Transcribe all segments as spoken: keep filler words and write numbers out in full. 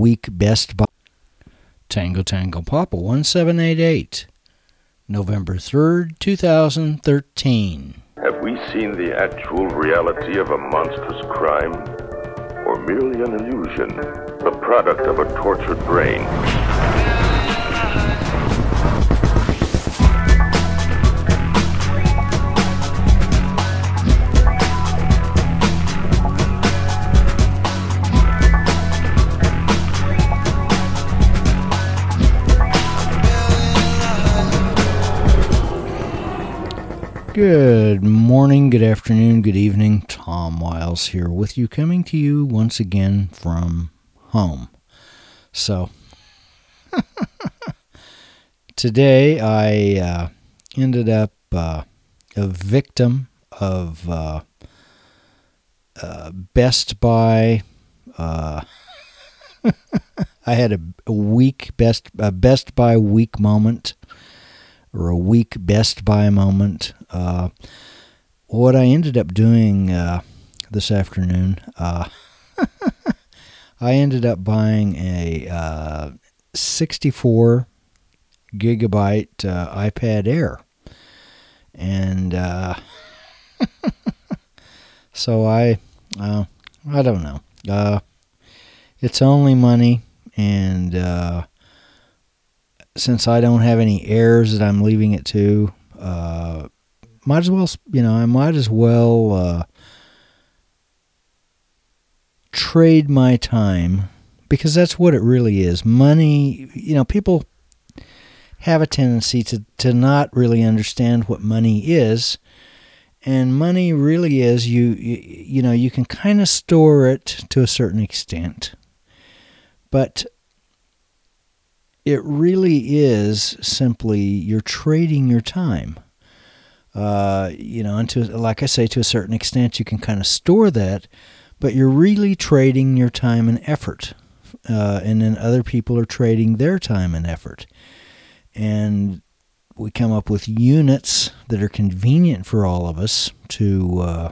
week best by Tango Tango Papa one seven eight eight, November third, two thousand thirteen. Have we seen the actual reality of a monstrous crime? Or merely an illusion, the product of a tortured brain? Good morning, good afternoon, good evening. Tom Wiles here with you, coming to you once again from home. So, today I uh, ended up uh, a victim of uh, uh, Best Buy. Uh, I had a, a week Best a Best Buy week moment. Or a week Best Buy moment. Uh, what I ended up doing uh, this afternoon, uh, I ended up buying a uh, sixty-four gigabyte uh, iPad Air. And uh, so I, uh, I don't know. Uh, it's only money, and uh, since I don't have any heirs that I'm leaving it to, uh, might as well, you know, I might as well uh, trade my time, because that's what it really is. Money, you know, people have a tendency to, to not really understand what money is, and money really is, you, you, you know, you can kind of store it to a certain extent, but it really is simply you're trading your time. Uh, you know, and to, like I say, to a certain extent, you can kind of store that, but you're really trading your time and effort. Uh, and then other people are trading their time and effort. And we come up with units that are convenient for all of us to, uh,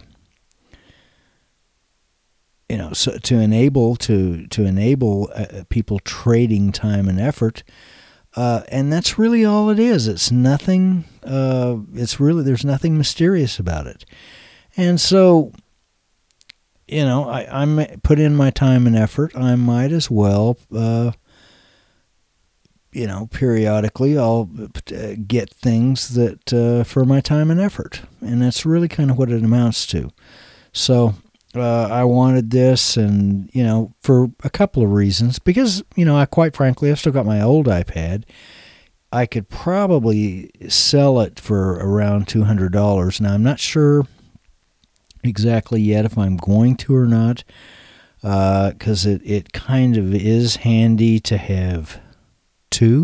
you know, so to enable to to enable uh, people trading time and effort, uh, and that's really all it is. It's nothing. Uh, it's really there's nothing mysterious about it, and so, you know, I I'm put in my time and effort. I might as well, uh, you know, periodically I'll get things that uh, for my time and effort, and that's really kind of what it amounts to. So. Uh, I wanted this, and, you know, for a couple of reasons. Because, you know, I quite frankly, I've still got my old iPad. I could probably sell it for around two hundred dollars. Now, I'm not sure exactly yet if I'm going to or not, because uh, it, it kind of is handy to have two.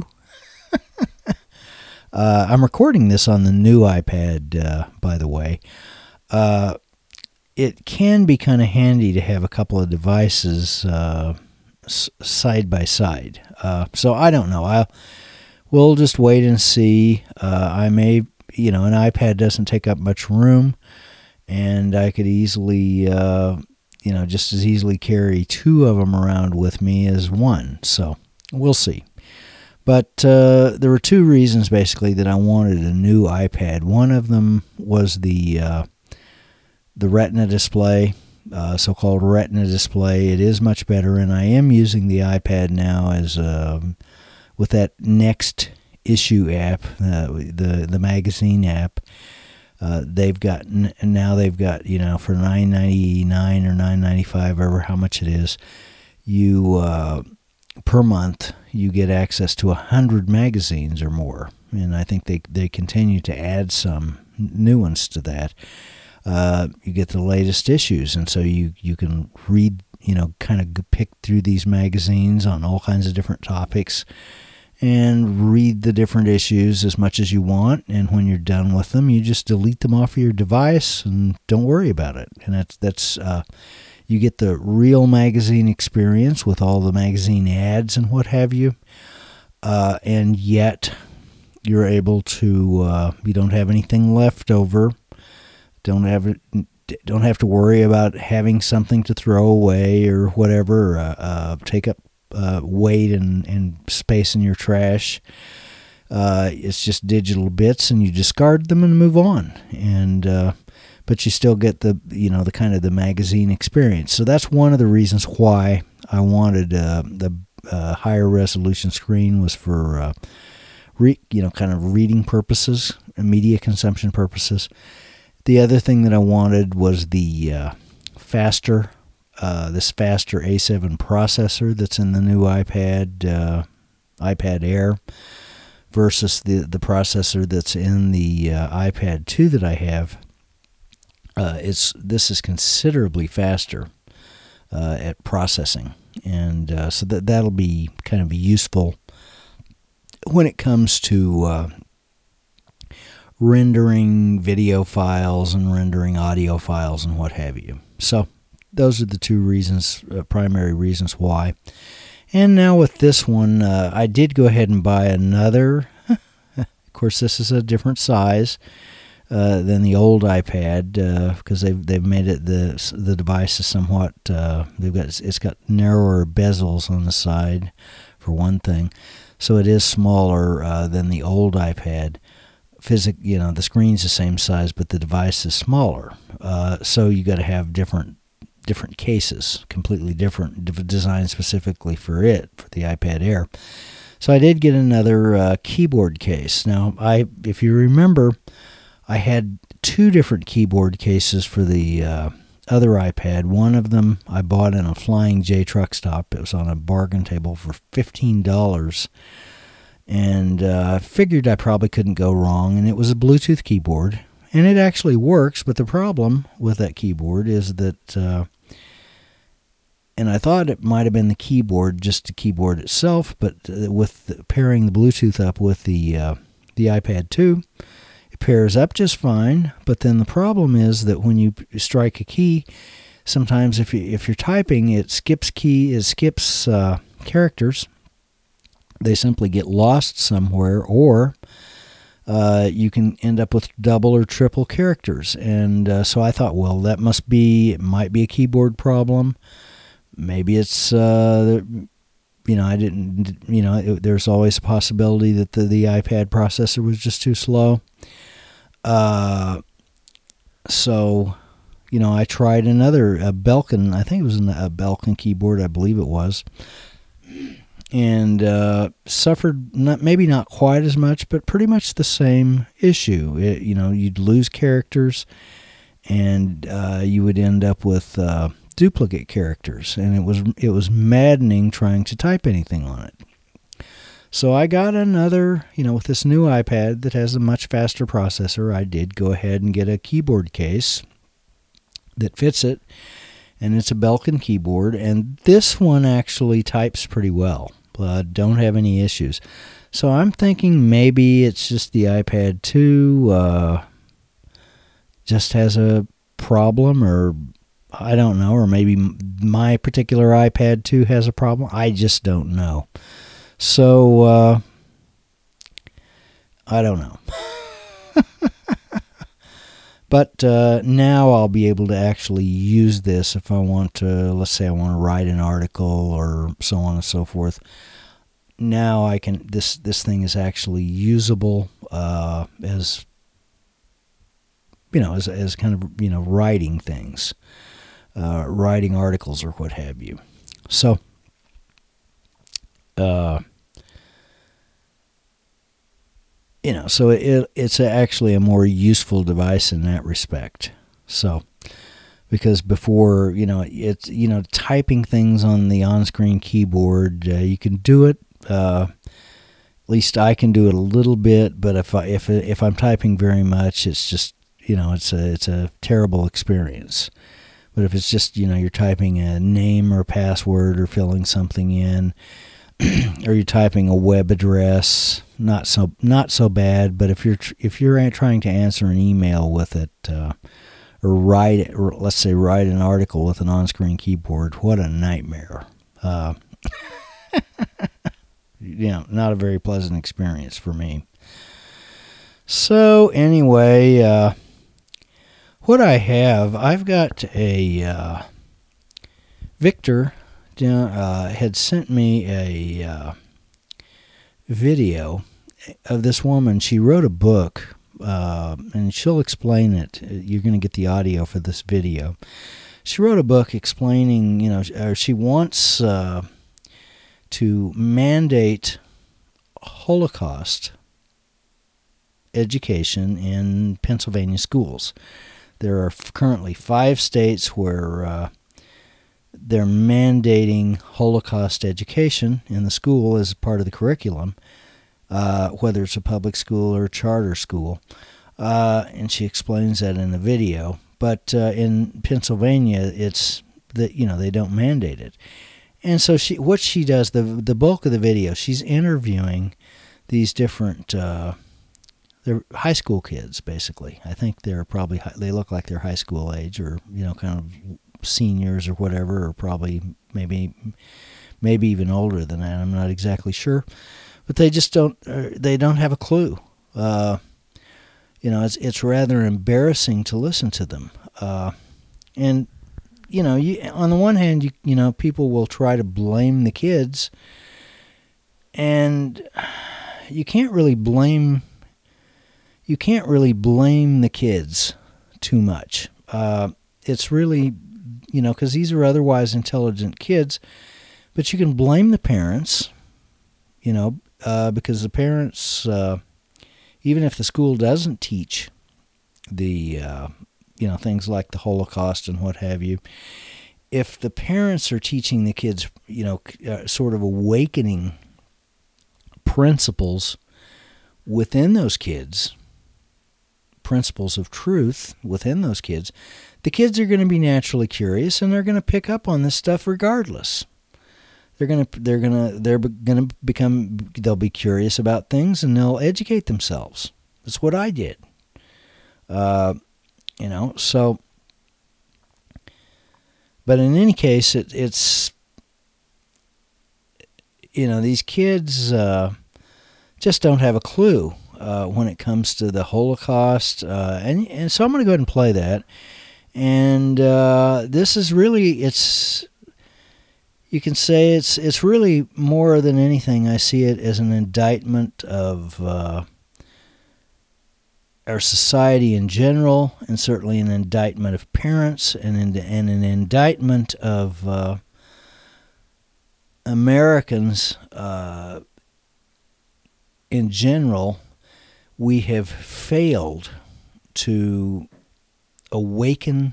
uh, I'm recording this on the new iPad, uh, by the way. Uh It can be kind of handy to have a couple of devices uh, s- side by side. Uh, so I don't know. I'll we'll just wait and see. Uh, I may, you know, an iPad doesn't take up much room, and I could easily, uh, you know, just as easily carry two of them around with me as one. So we'll see. But uh, there were two reasons basically that I wanted a new iPad. One of them was the uh, The Retina display, uh, so-called Retina display. It is much better, and I am using the iPad now as um, with that Next Issue app, uh, the the magazine app. Uh, they've got now they've got you know for nine ninety-nine or nine ninety-five, ever how much it is, you uh, per month you get access to a hundred magazines or more, and I think they they continue to add some new ones to that. Uh, you get the latest issues, and so you, you can read, you know, kind of pick through these magazines on all kinds of different topics and read the different issues as much as you want, and when you're done with them, you just delete them off of your device and don't worry about it. And that's, that's uh, you get the real magazine experience with all the magazine ads and what have you, uh, and yet you're able to, uh, you don't have anything left over. Don't have don't have to worry about having something to throw away or whatever, uh, uh, take up uh, weight and, and space in your trash. Uh, it's just digital bits, and you discard them and move on. And uh, but you still get the you know the kind of the magazine experience. So that's one of the reasons why I wanted uh, the uh, higher resolution screen, was for uh, re- you know kind of reading purposes, media consumption purposes. The other thing that I wanted was the uh, faster uh, this faster A seven processor that's in the new iPad uh, iPad Air, versus the, the processor that's in the uh, iPad two that I have. Uh, it's this is considerably faster uh, at processing, and uh, so that that'll be kind of useful when it comes to uh, rendering video files and rendering audio files and what have you. So those are the two reasons, uh, primary reasons why. And now with this one, uh, I did go ahead and buy another. Of course, this is a different size uh, than the old iPad, because uh, they've they've made it the the device is somewhat uh, they've got it's got narrower bezels on the side, for one thing, so it is smaller uh, than the old iPad. Physic, you know, the screen's the same size, but the device is smaller. Uh, so you got to have different. different cases, completely different, designed specifically for it, for the iPad Air. So I did get another uh, keyboard case. Now, I, if you remember, I had two different keyboard cases for the uh, other iPad. One of them I bought in a Flying J truck stop. It was on a bargain table for fifteen dollars. And I uh, figured I probably couldn't go wrong, and it was a Bluetooth keyboard. And it actually works, but the problem with that keyboard is that, uh, and I thought it might have been the keyboard, just the keyboard itself, but uh, with the, pairing the Bluetooth up with the uh, the iPad two, it pairs up just fine. But then the problem is that when you strike a key, sometimes if you if you're typing, it skips key, it skips uh, characters. They simply get lost somewhere, or Uh, you can end up with double or triple characters. And uh, so I thought, well, that must be, it might be a keyboard problem. Maybe it's, uh, you know, I didn't, you know, it, there's always a possibility that the, the iPad processor was just too slow. Uh, so, you know, I tried another, a Belkin, I think it was a Belkin keyboard, I believe it was. And uh, suffered not maybe not quite as much, but pretty much the same issue. It, you know, you'd lose characters, and uh, you would end up with uh, duplicate characters, and it was it was maddening trying to type anything on it. So I got another, you know, with this new iPad that has a much faster processor. I did go ahead and get a keyboard case that fits it, and it's a Belkin keyboard, and this one actually types pretty well. Uh, don't have any issues. So I'm thinking maybe it's just the iPad two uh, just has a problem, or I don't know, or maybe my particular iPad two has a problem. I just don't know. So uh, I don't know. But uh, now I'll be able to actually use this if I want to, let's say I want to write an article or so on and so forth. Now I can, this, this thing is actually usable uh, as, you know, as, as kind of, you know, writing things, uh, writing articles or what have you. So, uh, You know, so it it's actually a more useful device in that respect. So, because before, you know, it's, you know, typing things on the on-screen keyboard, uh, you can do it. Uh, at least I can do it a little bit, but if I if if I'm typing very much, it's just, you know, it's a it's a terrible experience. But if it's just, you know, you're typing a name or password or filling something in, or you're typing a web address, not so not so bad. But if you're if you're trying to answer an email with it, uh, or write, or let's say write an article with an on-screen keyboard, what a nightmare! Uh, you know, not a very pleasant experience for me. So anyway, uh, what I have, I've got a uh, Victor down, uh, had sent me a uh, video of this woman. She wrote a book, uh, and she'll explain it. You're going to get the audio for this video. She wrote a book explaining, you know, or she wants uh, to mandate Holocaust education in Pennsylvania schools. There are currently five states where uh, they're mandating Holocaust education in the school as part of the curriculum, uh, whether it's a public school or a charter school. Uh, and she explains that in the video. But uh, in Pennsylvania, it's that, you know, they don't mandate it. And so she, what she does, the the bulk of the video, she's interviewing these different, uh, they're high school kids, basically. I think they're probably, they look like they're high school age, or, you know, kind of seniors or whatever, or probably maybe maybe even older than that. I'm not exactly sure. But they just don't, uh, they don't have a clue. Uh, you know, it's it's rather embarrassing to listen to them. Uh, and, you know, you, on the one hand, you you know, people will try to blame the kids, and you can't really blame you can't really blame the kids too much. Uh, it's really, you know, because these are otherwise intelligent kids, but you can blame the parents, you know, uh, because the parents, uh, even if the school doesn't teach the, uh, you know, things like the Holocaust and what have you, if the parents are teaching the kids, you know, uh, sort of awakening principles within those kids, principles of truth within those kids, the kids are going to be naturally curious, and they're going to pick up on this stuff regardless. They're going to they're going to they're going to become they'll be curious about things, and they'll educate themselves. That's what I did. Uh, you know, so but in any case, it, it's you know, these kids uh, just don't have a clue uh, when it comes to the Holocaust, uh, and and so I'm going to go ahead and play that. And uh, this is really, it's, you can say it's it's really more than anything, I see it as an indictment of uh, our society in general, and certainly an indictment of parents, and, and an indictment of uh, Americans uh, in general. We have failed to awaken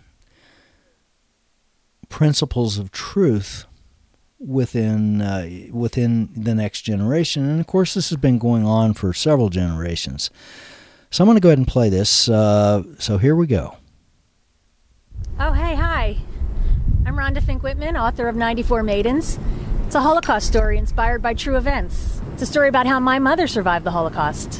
principles of truth within uh, within the next generation. And of course, this has been going on for several generations. So I'm going to go ahead and play this. Uh, so here we go. Oh, hey, hi. I'm Rhonda Fink Whitman, author of ninety-four Maidens. It's a Holocaust story inspired by true events. It's a story about how my mother survived the Holocaust.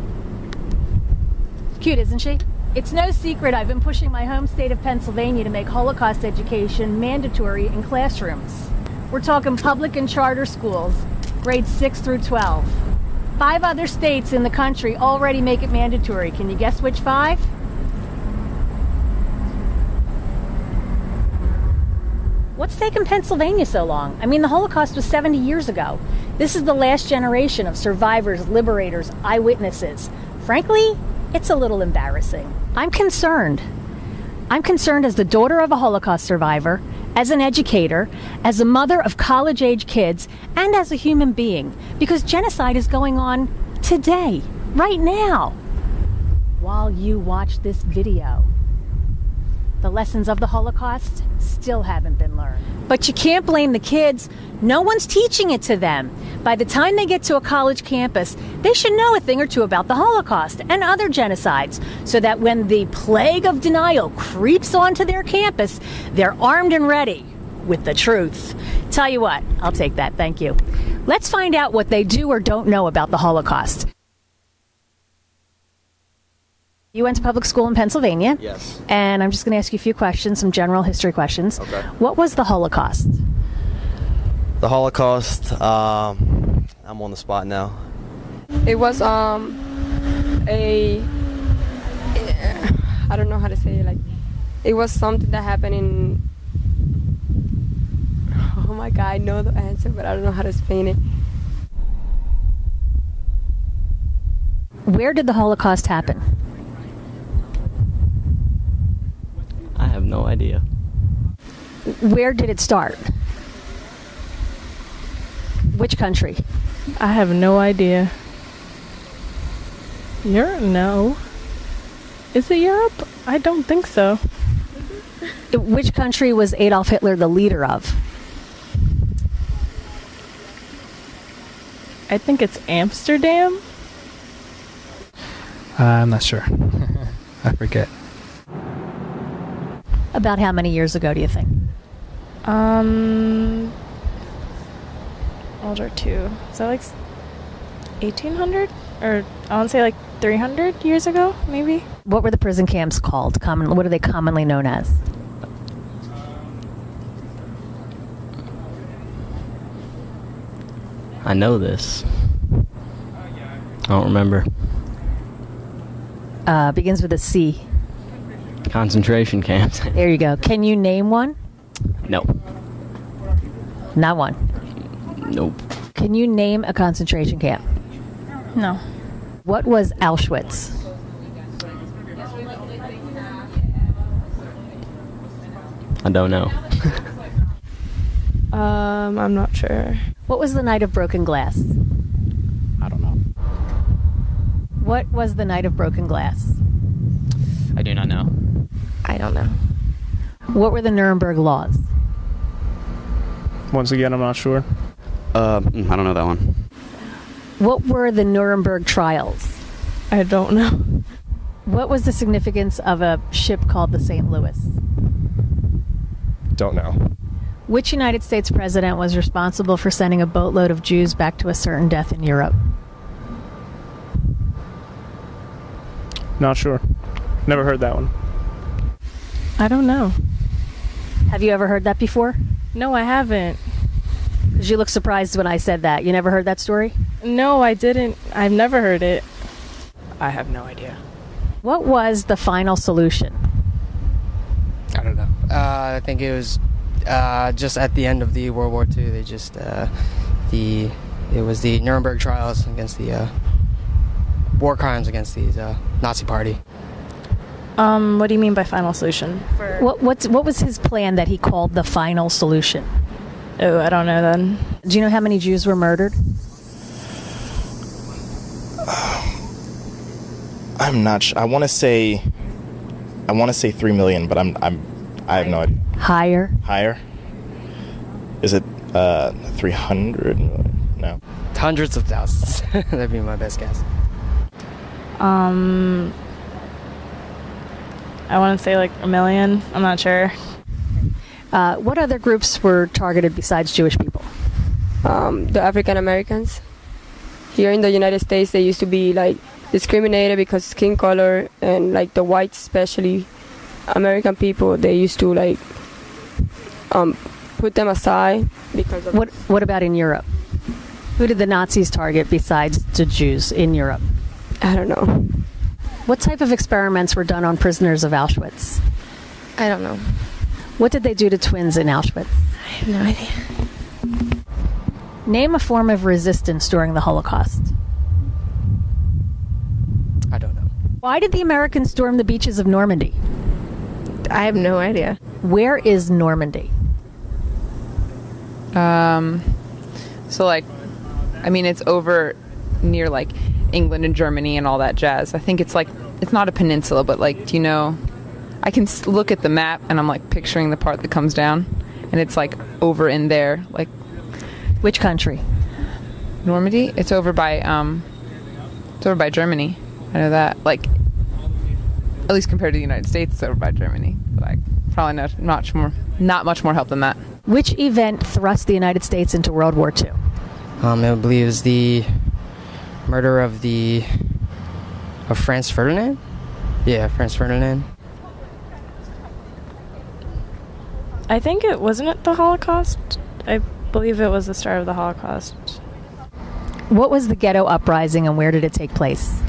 Cute, isn't she? It's no secret I've been pushing my home state of Pennsylvania to make Holocaust education mandatory in classrooms. We're talking public and charter schools, grades six through twelve. Five other states in the country already make it mandatory. Can you guess which five? What's taken Pennsylvania so long? I mean, the Holocaust was seventy years ago. This is the last generation of survivors, liberators, eyewitnesses. Frankly, it's a little embarrassing. I'm concerned. I'm concerned as the daughter of a Holocaust survivor, as an educator, as a mother of college-age kids, and as a human being, because genocide is going on today, right now, while you watch this video. The lessons of the Holocaust still haven't been learned. But you can't blame the kids. No one's teaching it to them. By the time they get to a college campus, they should know a thing or two about the Holocaust and other genocides, so that when the plague of denial creeps onto their campus, they're armed and ready with the truth. Tell you what, I'll take that, thank you. Let's find out what they do or don't know about the Holocaust. You went to public school in Pennsylvania. Yes. And I'm just going to ask you a few questions, some general history questions. Okay. What was the Holocaust? The Holocaust, um, I'm on the spot now. It was um a, I don't know how to say it, like, it was something that happened in, Oh my god, I know the answer, but I don't know how to explain it. Where did the Holocaust happen? I have no idea. Where did it start? Which country? I have no idea. Europe? No. Is it Europe? I don't think so. Which country was Adolf Hitler the leader of? I think it's Amsterdam. Uh, I'm not sure. I forget. About how many years ago do you think? Um, World War Two. Is that like eighteen hundred? Or I want to say like three hundred years ago, maybe? What were the prison camps called? Common, what are they commonly known as? I know this. I don't remember. Uh, begins with a C. Concentration camps. There you go. Can you name one? No. Not one. Nope. Can you name a concentration camp? No. What was Auschwitz? I don't know. Um, I'm not sure. What was the Night of Broken Glass? I don't know. What was the Night of Broken Glass? I do not know. I don't know. What were the Nuremberg laws? Once again, I'm not sure. Uh, I don't know that one. What were the Nuremberg trials? I don't know. What was the significance of a ship called the Saint Louis? Don't know. Which United States president was responsible for sending a boatload of Jews back to a certain death in Europe? Not sure. Never heard that one. I don't know. Have you ever heard that before? No, I haven't. Because you look surprised when I said that. You never heard that story? No, I didn't. I've never heard it. I have no idea. What was the final solution? I don't know. Uh, I think it was uh, just at the end of the World War Two. They just uh, the it was the Nuremberg trials against the uh, war crimes against the uh, Nazi Party. Um, what do you mean by final solution? For What what's, what was his plan that he called the final solution? Oh, I don't know then. Do you know how many Jews were murdered? I'm not sure. I want to say, I want to say three million, but I'm, I'm, I have no idea. Higher. Higher? Is it uh, three hundred million? No. Hundreds of thousands. That'd be my best guess. Um, I want to say like a million. I'm not sure. Uh, what other groups were targeted besides Jewish people? Um, the African Americans. Here in the United States, they used to be like discriminated because skin color, and like the whites, especially American people, they used to like um, put them aside because of What What about in Europe? Who did the Nazis target besides the Jews in Europe? I don't know. What type of experiments were done on prisoners of Auschwitz? I don't know. What did they do to twins in Auschwitz? I have no idea. Name a form of resistance during the Holocaust. I don't know. Why did the Americans storm the beaches of Normandy? I have no idea. Where is Normandy? Um, so like, I mean, it's over near like England and Germany and all that jazz. I think it's like, it's not a peninsula, but like, do you know, I can s- look at the map and I'm like picturing the part that comes down, and it's like over in there, like. Which country? Normandy? It's over by, um, it's over by Germany. I know that. Like, at least compared to the United States, it's over by Germany. But I probably not much more, not much more help than that. Which event thrust the United States into World War Two? Um, I believe it was the murder of the of Franz Ferdinand. Yeah, Franz Ferdinand. I think it wasn't it the Holocaust. I believe it was the start of the Holocaust. What was the ghetto uprising and where did it take place?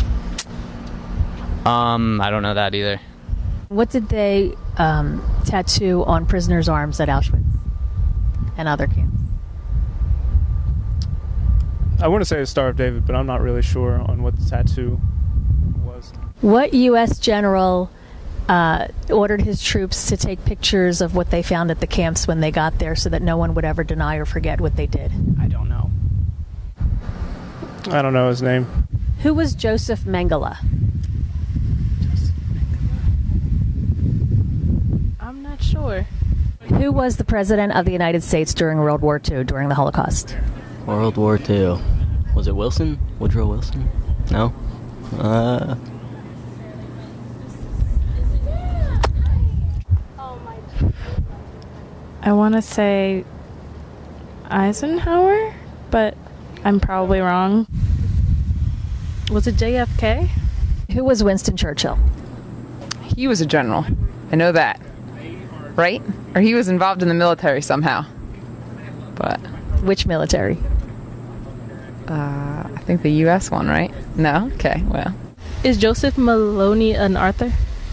Um, I don't know that either. What did they um, tattoo on prisoners' arms at Auschwitz and other camps? I want to say the Star of David, but I'm not really sure on what the tattoo was. What U S general uh, ordered his troops to take pictures of what they found at the camps when they got there so that no one would ever deny or forget what they did? I don't know. I don't know his name. Who was Joseph Mengele? I'm not sure. Who was the president of the United States during World War Two, during the Holocaust? World War Two. Was it Wilson? Woodrow Wilson? No? Uh... I want to say Eisenhower, but I'm probably wrong. Was it J F K? Who was Winston Churchill? He was a general. I know that. Right? Or he was involved in the military somehow. But which military? Uh, I think the U S one, right? No? Okay, well. Is Joseph Maloney an Arthur?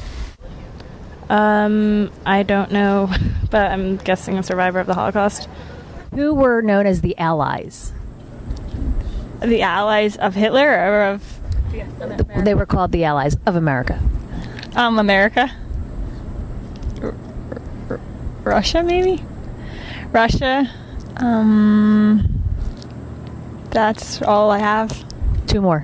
Um, I don't know, but I'm guessing a survivor of the Holocaust. Who were known as the Allies? The Allies of Hitler or of... They were called the Allies of America. Um, America? R- R- Russia, maybe? Russia. Um, that's all I have. Two more.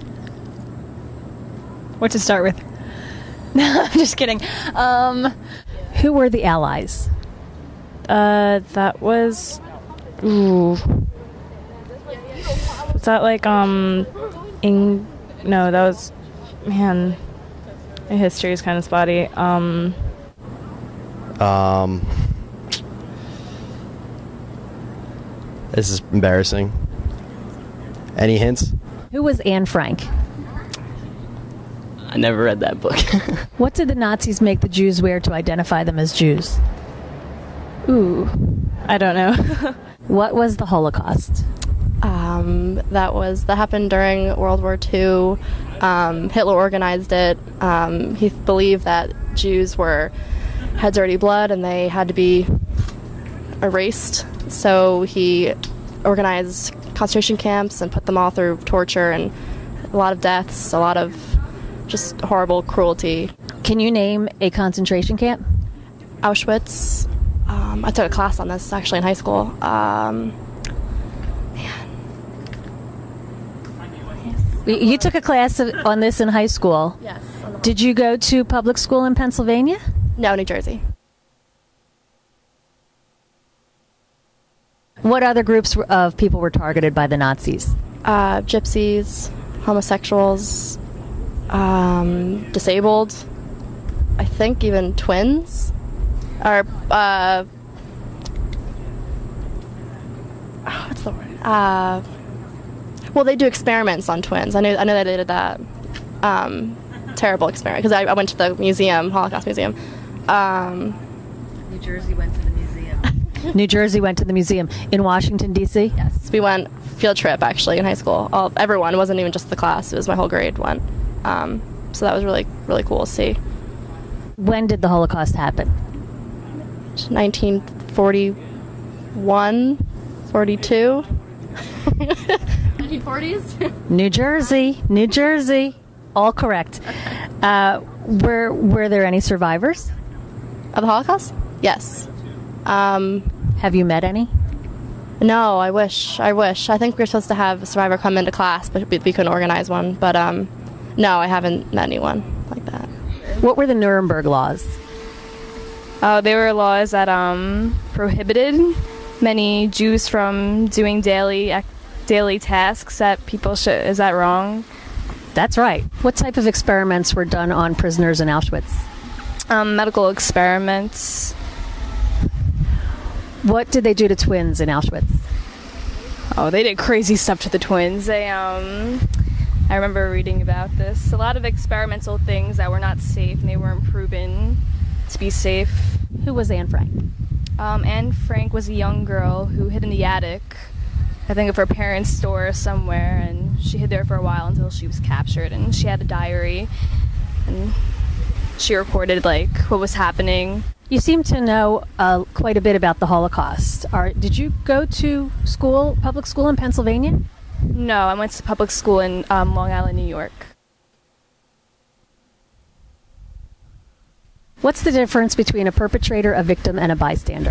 What to start with? No, I'm just kidding. Um, Who were the Allies? Uh, that was... Ooh. Was that like, um... Eng- no, that was... Man. My history is kind of spotty. Um... Um... This is embarrassing. Any hints? Who was Anne Frank? I never read that book. What did the Nazis make the Jews wear to identify them as Jews? Ooh, I don't know. What was the Holocaust? Um, that was that happened during World War Two. Um, Hitler organized it. Um, he believed that Jews were had dirty blood and they had to be erased. So he organized concentration camps and put them all through torture and a lot of deaths, a lot of just horrible cruelty. Can you name a concentration camp? Auschwitz. Um, I took a class on this actually in high school. Um, man. You took a class on this in high school? Yes. Did you go to public school in Pennsylvania? No, New Jersey. What other groups of people were targeted by the Nazis? Uh, gypsies, homosexuals, um, disabled, I think even twins, or, uh, oh, what's the word? Uh, well, they do experiments on twins. I know, I know that they did that. Um, terrible experiment, because I, I went to the museum, Holocaust Museum. Um, New Jersey went to the museum. New Jersey went to the museum. In Washington, D C? Yes, we went field trip, actually, in high school. All, everyone, it wasn't even just the class, it was my whole grade went. Um, so that was really, really cool to see. When did the Holocaust happen? nineteen forty-one, forty-two. nineteen forties? New Jersey, New Jersey. All correct. Uh, were, were there any survivors? Of the Holocaust? Yes. Um, Have you met any? No, I wish. I wish. I think we were supposed to have a survivor come into class, but we, we couldn't organize one. But um, no, I haven't met anyone like that. What were the Nuremberg laws? Uh, they were laws that um, prohibited many Jews from doing daily ac- daily tasks that people should. Is that wrong? That's right. What type of experiments were done on prisoners in Auschwitz? Um, medical experiments. What did they do to twins in Auschwitz? Oh, they did crazy stuff to the twins. They, um, I remember reading about this. A lot of experimental things that were not safe, and they weren't proven to be safe. Who was Anne Frank? Um, Anne Frank was a young girl who hid in the attic, I think of her parents' store somewhere, and she hid there for a while until she was captured, and she had a diary, and she recorded, like, what was happening. You seem to know uh, quite a bit about the Holocaust. Are, did you go to school, public school in Pennsylvania? No, I went to public school in um, Long Island, New York. What's the difference between a perpetrator, a victim, and a bystander?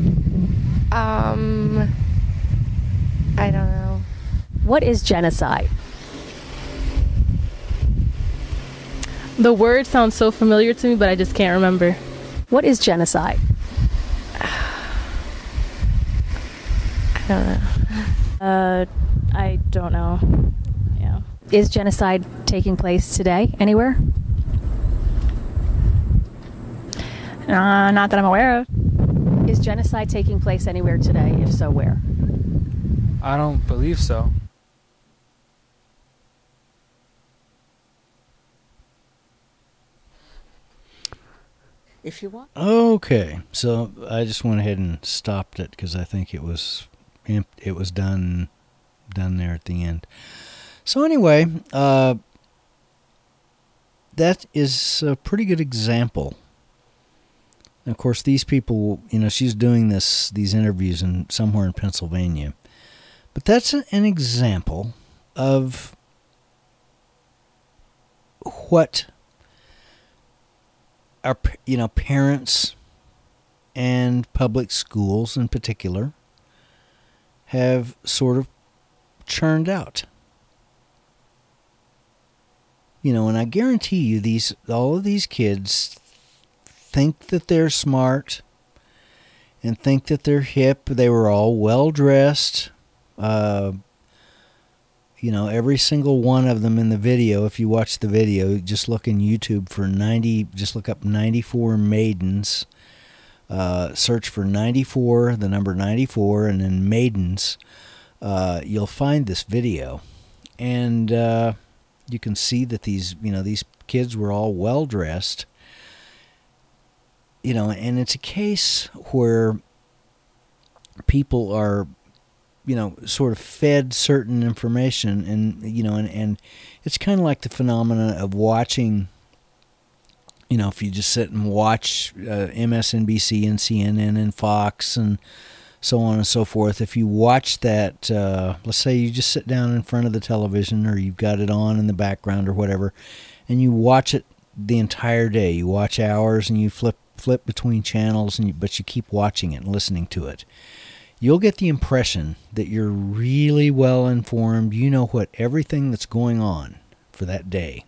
Um, I don't know. What is genocide? The word sounds so familiar to me, but I just can't remember. What is genocide? I don't know. Uh, I don't know. Yeah. Is genocide taking place today anywhere? Uh, not that I'm aware of. Is genocide taking place anywhere today? If so, where? I don't believe so. If you want. Okay, so I just went ahead and stopped it because I think it was it was done done there at the end. So anyway, uh, that is a pretty good example. And of course, these people, you know, she's doing this these interviews in somewhere in Pennsylvania, but that's an example of what our, you know, parents and public schools in particular have sort of churned out. You know, and I guarantee you these all of these kids think that they're smart and think that they're hip. They were all well dressed. Uh, you know, every single one of them in the video, if you watch the video, just look in YouTube for ninety, just look up ninety-four maidens. Uh, search for ninety-four, the number ninety-four, and then maidens. Uh, you'll find this video. And uh, you can see that these, you know, these kids were all well dressed. You know, and it's a case where people are, you know, sort of fed certain information, and, you know, and, and it's kind of like the phenomenon of watching, you know, if you just sit and watch uh, M S N B C and C N N and Fox and so on and so forth. If you watch that, uh, let's say you just sit down in front of the television or you've got it on in the background or whatever, and you watch it the entire day. You watch hours and you flip flip between channels, and you, but you keep watching it and listening to it. You'll get the impression that you're really well informed. You know what everything that's going on for that day.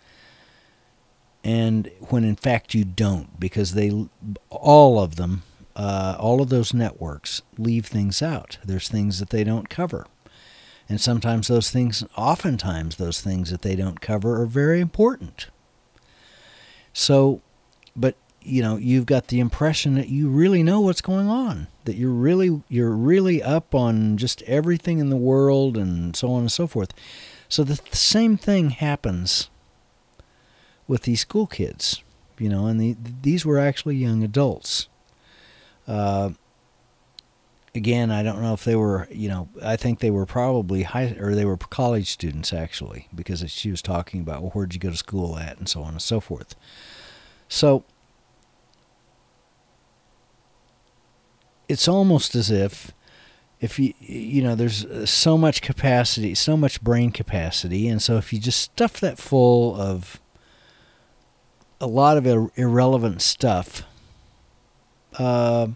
And when in fact you don't, because they, all of them, uh, all of those networks leave things out. There's things that they don't cover. And sometimes those things, oftentimes those things that they don't cover are very important. So, but you know, you've got the impression that you really know what's going on, that you're really you're really up on just everything in the world and so on and so forth. So the, the same thing happens with these school kids, you know, and the, these were actually young adults. Uh, again, I don't know if they were, you know, I think they were probably high, or they were college students actually, because she was talking about, well, where'd you go to school at, and so on and so forth. So it's almost as if, if you, you know, there's so much capacity, so much brain capacity, and so if you just stuff that full of a lot of ir- irrelevant stuff, uh,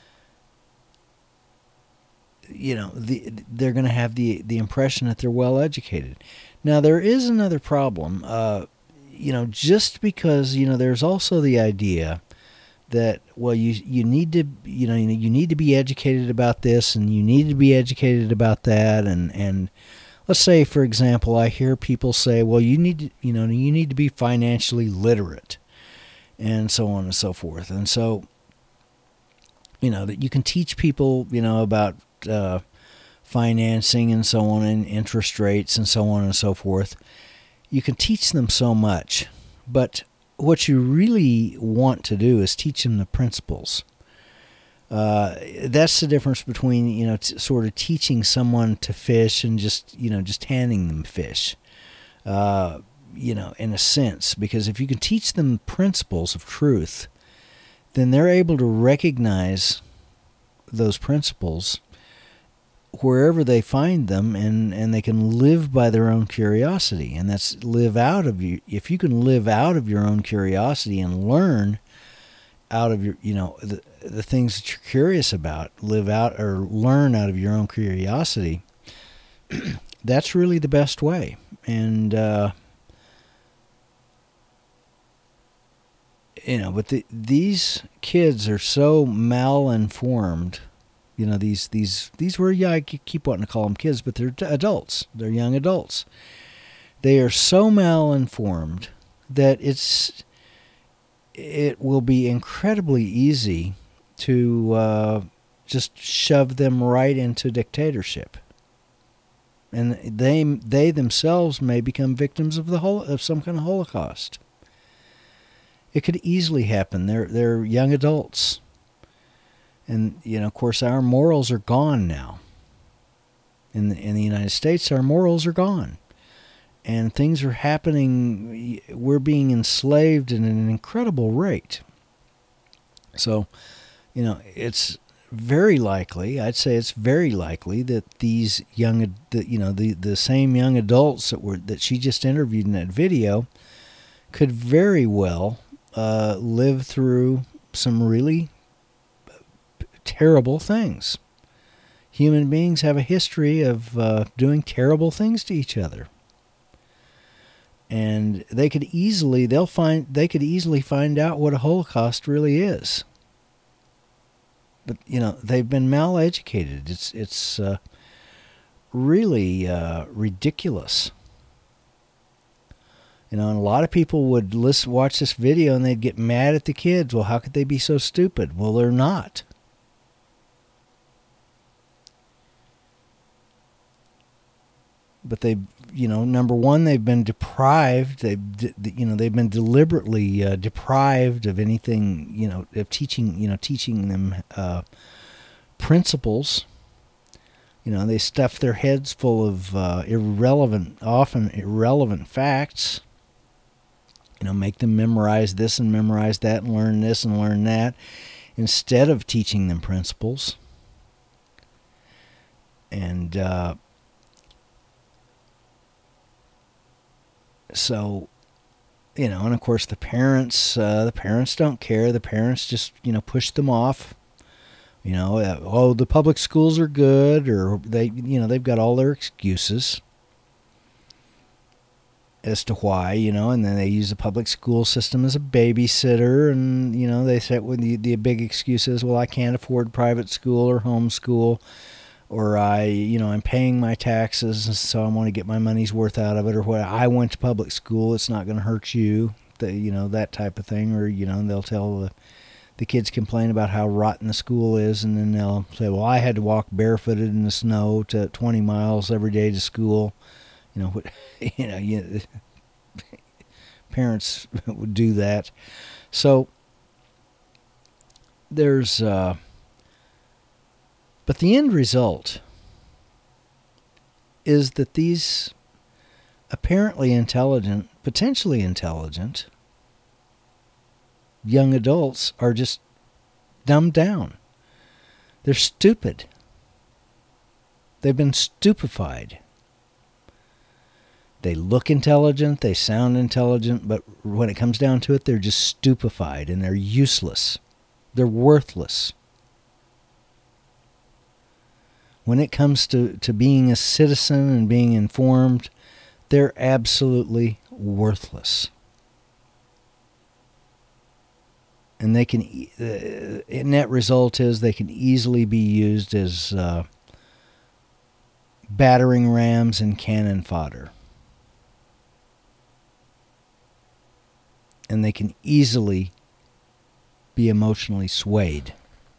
you know, the, they're going to have the, the impression that they're well educated. Now, there is another problem, uh, you know, just because, you know, there's also the idea that, well, you you need to, you know, you need to be educated about this, and you need to be educated about that, and, and let's say, for example, I hear people say, well, you need to, you know, you need to be financially literate, and so on and so forth. And so, you know, that you can teach people, you know, about uh, financing and so on, and interest rates and so on and so forth. You can teach them so much, but what you really want to do is teach them the principles. Uh, that's the difference between, you know, t- sort of teaching someone to fish and just, you know, just handing them fish, uh, you know, in a sense. Because if you can teach them principles of truth, then they're able to recognize those principles wherever they find them, and, and they can live by their own curiosity. And that's live out of you. If you can live out of your own curiosity and learn out of your, you know, the, the things that you're curious about, live out or learn out of your own curiosity, that's really the best way. And, uh, you know, but the, these kids are so malinformed. You know, these, these, these were, yeah, I keep wanting to call them kids, but they're adults. They're young adults. They are so malinformed that it's, it will be incredibly easy to uh, just shove them right into dictatorship. And they, they themselves may become victims of the whole, of some kind of Holocaust. It could easily happen. They're, they're young adults. And, you know, of course, our morals are gone now. In the, in the United States, our morals are gone. And things are happening. We're being enslaved at an incredible rate. So, you know, it's very likely, I'd say it's very likely that these young, the, you know, the, the same young adults that were that she just interviewed in that video could very well uh, live through some really terrible things. Human beings have a history of uh, doing terrible things to each other. And they could easily, they'll find, they could easily find out what a Holocaust really is. But, you know, they've been mal-educated. It's, it's uh, really uh, ridiculous. You know, and a lot of people would listen, watch this video and they'd get mad at the kids. Well, how could they be so stupid? Well, they're not. But they, you know, number one, they've been deprived. They've, you know, they've been deliberately uh, deprived of anything, you know, of teaching, you know, teaching them uh, principles. You know, they stuff their heads full of uh, irrelevant, often irrelevant facts. You know, make them memorize this and memorize that and learn this and learn that, instead of teaching them principles. And uh, so, you know, and of course the parents, uh, the parents don't care. The parents just, you know, push them off. You know, uh, oh, the public schools are good, or they, you know, they've got all their excuses as to why, you know, and then they use the public school system as a babysitter, and, you know, they say when the, the big excuse is, well, I can't afford private school or homeschool, or I, you know, I'm paying my taxes, so I want to get my money's worth out of it, or what, I went to public school, it's not going to hurt you, the, you know, that type of thing, or, you know, and they'll tell the, the kids complain about how rotten the school is, and then they'll say, well, I had to walk barefooted in the snow to twenty miles every day to school. You know, what, you know, you, parents would do that. So there's, uh, but the end result is that these apparently intelligent, potentially intelligent young adults are just dumbed down. They're stupid. They've been stupefied. They look intelligent, they sound intelligent, but when it comes down to it, they're just stupefied and they're useless. They're worthless. When it comes to, to being a citizen and being informed, they're absolutely worthless. And they can, uh, net result is they can easily be used as uh, battering rams and cannon fodder. And they can easily be emotionally swayed.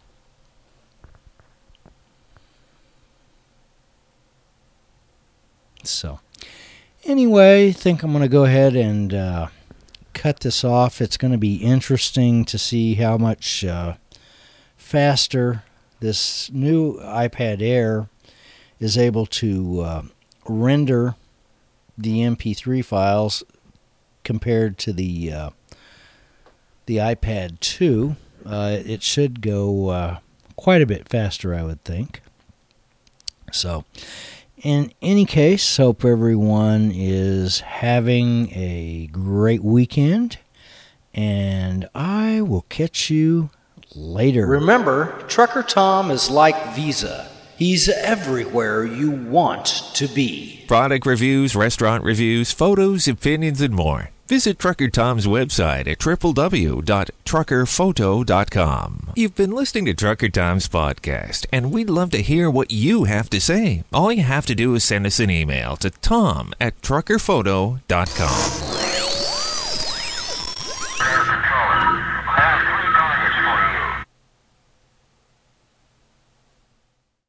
So, anyway, I think I'm going to go ahead and uh, cut this off. It's going to be interesting to see how much uh, faster this new iPad Air is able to uh, render the M P three files compared to the uh, the iPad two. Uh, it should go uh, quite a bit faster, I would think. So, in any case, hope everyone is having a great weekend, and I will catch you later. Remember, Trucker Tom is like Visa. He's everywhere you want to be. Product reviews, restaurant reviews, photos, opinions, and more. Visit Trucker Tom's website at w w w dot trucker photo dot com. You've been listening to Trucker Tom's podcast, and we'd love to hear what you have to say. All you have to do is send us an email to tom at trucker photo dot com.